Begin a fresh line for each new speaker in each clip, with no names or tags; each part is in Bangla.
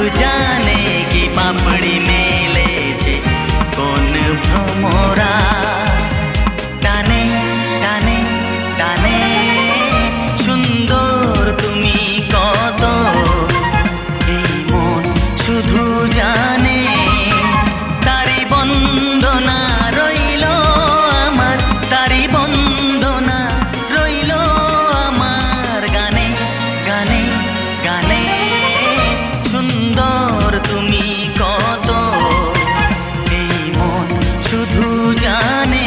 জানে কি পাপড়ি মেলেছে কোন ভ্রমরা। টানে টানে টানে সুন্দর তুমি কত, এই মন শুধু জানে। তারি বন্দনা রইল আমার, তারি বন্দনা রইল আমার গানে গানে গানে। সুন্দর তুমি কত, এই মন শুধু জানে।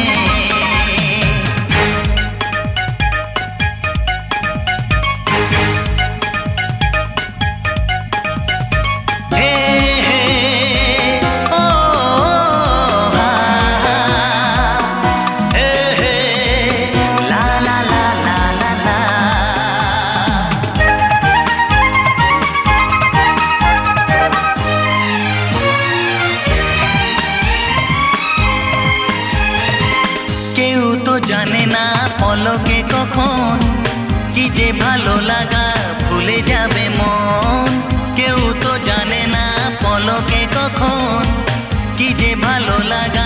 কেউ তো জানে না পলকে কখন কি যে ভালো লাগা ভুলে যাবে মন। কেউ তো জানে না পলকে কখন কি যে ভালো লাগা